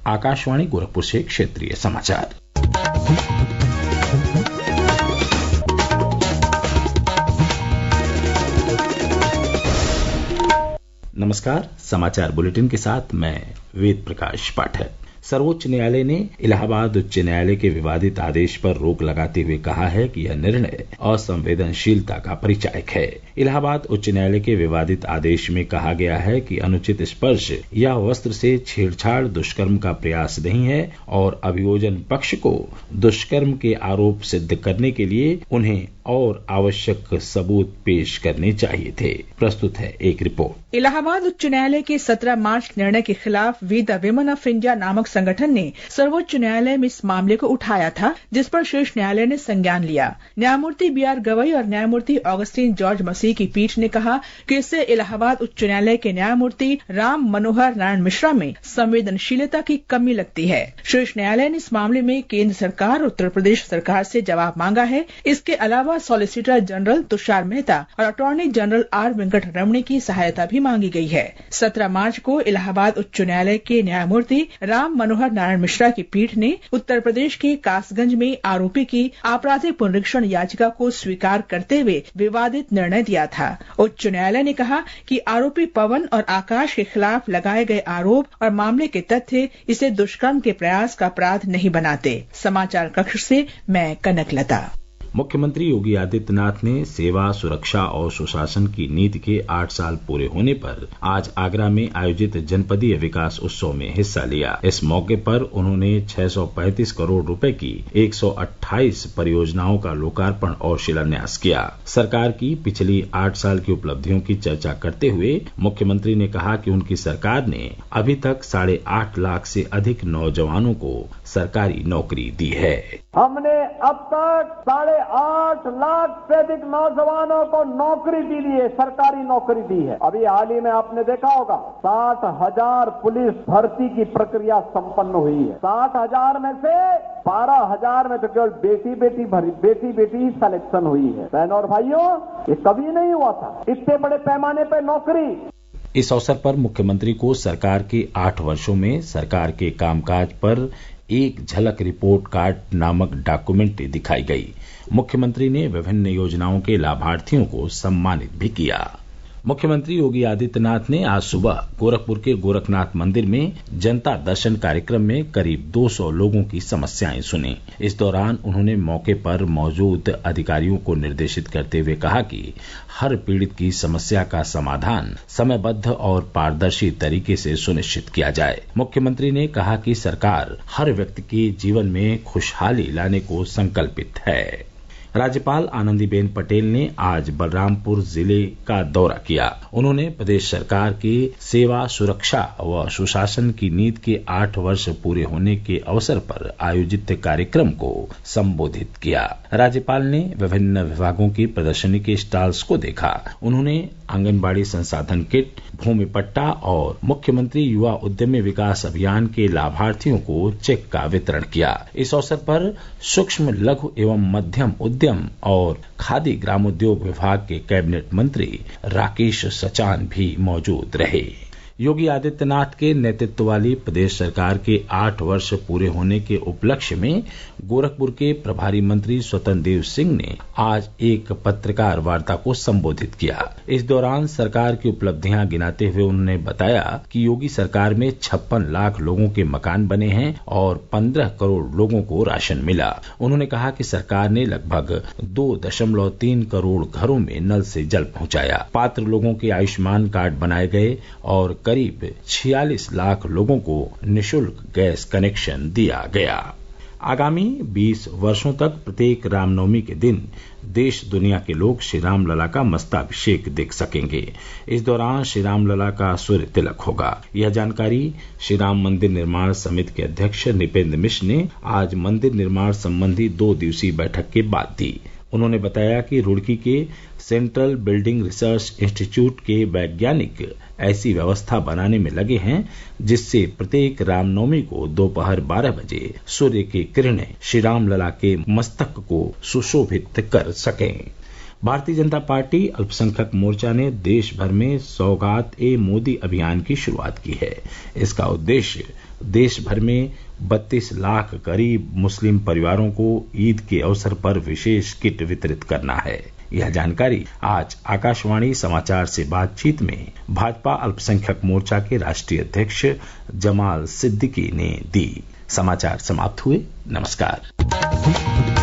आकाशवाणी गोरखपुर से क्षेत्रीय समाचार। नमस्कार, समाचार बुलेटिन के साथ मैं वेद प्रकाश पाठक। सर्वोच्च न्यायालय ने इलाहाबाद उच्च न्यायालय के विवादित आदेश पर रोक लगाते हुए कहा है कि यह निर्णय असंवेदनशीलता का परिचायक है। इलाहाबाद उच्च न्यायालय के विवादित आदेश में कहा गया है कि अनुचित स्पर्श या वस्त्र से छेड़छाड़ दुष्कर्म का प्रयास नहीं है और अभियोजन पक्ष को दुष्कर्म के आरोप सिद्ध करने के लिए उन्हें और आवश्यक सबूत पेश करने चाहिए थे। प्रस्तुत है एक रिपोर्ट। इलाहाबाद उच्च न्यायालय के 17 मार्च निर्णय के खिलाफ we the women of India नामक संगठन ने सर्वोच्च न्यायालय में इस मामले को उठाया था, जिस पर शीर्ष न्यायालय ने संज्ञान लिया। न्यायमूर्ति BR गवई और न्यायमूर्ति ऑगस्टीन जॉर्ज मसीह की पीठ ने कहा कि इससे इलाहाबाद उच्च न्यायालय के न्यायमूर्ति राम मनोहर नारायण मिश्रा में संवेदनशीलता की कमी लगती है। शीर्ष न्यायालय ने इस मामले में केंद्र सरकार और उत्तर प्रदेश सरकार से जवाब मांगा है। इसके अलावा सॉलिसिटर जनरल तुषार मेहता और अटॉर्नी जनरल R वेंकट रमणी की सहायता भी मांगी गई है। 17 मार्च को इलाहाबाद उच्च न्यायालय के न्यायमूर्ति राम मनोहर नारायण मिश्रा की पीठ ने उत्तर प्रदेश के कासगंज में आरोपी की आपराधिक पुनरीक्षण याचिका को स्वीकार करते हुए विवादित निर्णय दिया था। उच्च न्यायालय ने कहा कि आरोपी पवन और आकाश के खिलाफ लगाए गए आरोप और मामले के तथ्य इसे दुष्कर्म के प्रयास का अपराध नहीं बनाते। समाचार कक्ष से मैं कनकलता। मुख्यमंत्री योगी आदित्यनाथ ने सेवा, सुरक्षा और सुशासन की नीति के 8 साल पूरे होने पर आज आगरा में आयोजित जनपदीय विकास उत्सव में हिस्सा लिया। इस मौके पर उन्होंने 635 करोड़ रुपए की 128 परियोजनाओं का लोकार्पण और शिलान्यास किया। सरकार की पिछली 8 साल की उपलब्धियों की चर्चा करते हुए मुख्यमंत्री ने कहा कि उनकी सरकार ने अभी तक 8.5 लाख से अधिक नौजवानों को सरकारी नौकरी दी है। हमने अब तक 8.5 लाख से अधिक नौजवानों को नौकरी दी है, सरकारी नौकरी दी है। अभी हाल ही में आपने देखा होगा 60,000 पुलिस भर्ती की प्रक्रिया संपन्न हुई है। 60,000 में से 12,000 में तो केवल बेटी सिलेक्शन हुई है। बहनों और भाइयों, ये कभी नहीं हुआ था इतने बड़े पैमाने पर नौकरी। इस अवसर पर मुख्यमंत्री को सरकार के 8 वर्षों में सरकार के कामकाज पर एक झलक रिपोर्ट कार्ड नामक डॉक्यूमेंट दिखाई गई। मुख्यमंत्री ने विभिन्न योजनाओं के लाभार्थियों को सम्मानित भी किया। मुख्यमंत्री योगी आदित्यनाथ ने आज सुबह गोरखपुर के गोरखनाथ मंदिर में जनता दर्शन कार्यक्रम में करीब 200 लोगों की समस्याएं सुनी। इस दौरान उन्होंने मौके पर मौजूद अधिकारियों को निर्देशित करते हुए कहा कि हर पीड़ित की समस्या का समाधान समयबद्ध और पारदर्शी तरीके से सुनिश्चित किया जाए। मुख्यमंत्री ने कहा कि सरकार हर व्यक्ति के जीवन में खुशहाली लाने को संकल्पित है। राज्यपाल आनंदीबेन पटेल ने आज बलरामपुर जिले का दौरा किया। उन्होंने प्रदेश सरकार की सेवा, सुरक्षा व सुशासन की नीति के 8 वर्ष पूरे होने के अवसर पर आयोजित कार्यक्रम को संबोधित किया। राज्यपाल ने विभिन्न विभागों की प्रदर्शनी के स्टॉल्स को देखा। उन्होंने आंगनबाड़ी संसाधन किट, भूमि पट्टा और मुख्यमंत्री युवा उद्यमी विकास अभियान के लाभार्थियों को चेक का वितरण किया। इस अवसर पर सूक्ष्म, लघु एवं मध्यम उद्यम और खादी ग्रामोद्योग विभाग के कैबिनेट मंत्री राकेश सचान भी मौजूद रहे। योगी आदित्यनाथ के नेतृत्व वाली प्रदेश सरकार के 8 वर्ष पूरे होने के उपलक्ष्य में गोरखपुर के प्रभारी मंत्री स्वतंत्र देव सिंह ने आज एक पत्रकार वार्ता को संबोधित किया। इस दौरान सरकार की उपलब्धियां गिनाते हुए उन्होंने बताया कि योगी सरकार में 56 लाख लोगों के मकान बने हैं और 15 करोड़ लोगों को राशन मिला। उन्होंने कहा कि सरकार ने लगभग 2.3 करोड़ घरों में नल से जल पहुंचाया। पात्र लोगों के आयुष्मान कार्ड बनाए गए और करीब 46 लाख लोगों को निःशुल्क गैस कनेक्शन दिया गया। आगामी 20 वर्षों तक प्रत्येक रामनवमी के दिन देश दुनिया के लोग श्री राम लला का मस्तकाभिषेक देख सकेंगे। इस दौरान श्री राम लला का सूर्य तिलक होगा। यह जानकारी श्री राम मंदिर निर्माण समिति के अध्यक्ष नृपेंद्र मिश्र ने आज मंदिर निर्माण संबंधी 2 दिवसीय बैठक के बाद दी। उन्होंने बताया कि रुड़की के सेंट्रल बिल्डिंग रिसर्च इंस्टीट्यूट के वैज्ञानिक ऐसी व्यवस्था बनाने में लगे हैं जिससे प्रत्येक रामनवमी को दोपहर 12 बजे सूर्य की किरणें श्री राम लला के मस्तक को सुशोभित कर सकें। भारतीय जनता पार्टी अल्पसंख्यक मोर्चा ने देश भर में सौगात ए मोदी अभियान की शुरुआत की है। इसका उद्देश्य देश भर में 32 लाख गरीब मुस्लिम परिवारों को ईद के अवसर पर विशेष किट वितरित करना है। यह जानकारी आज आकाशवाणी समाचार से बातचीत में भाजपा अल्पसंख्यक मोर्चा के राष्ट्रीय अध्यक्ष जमाल सिद्दीकी ने दी। समाचार समाप्त हुए। नमस्कार।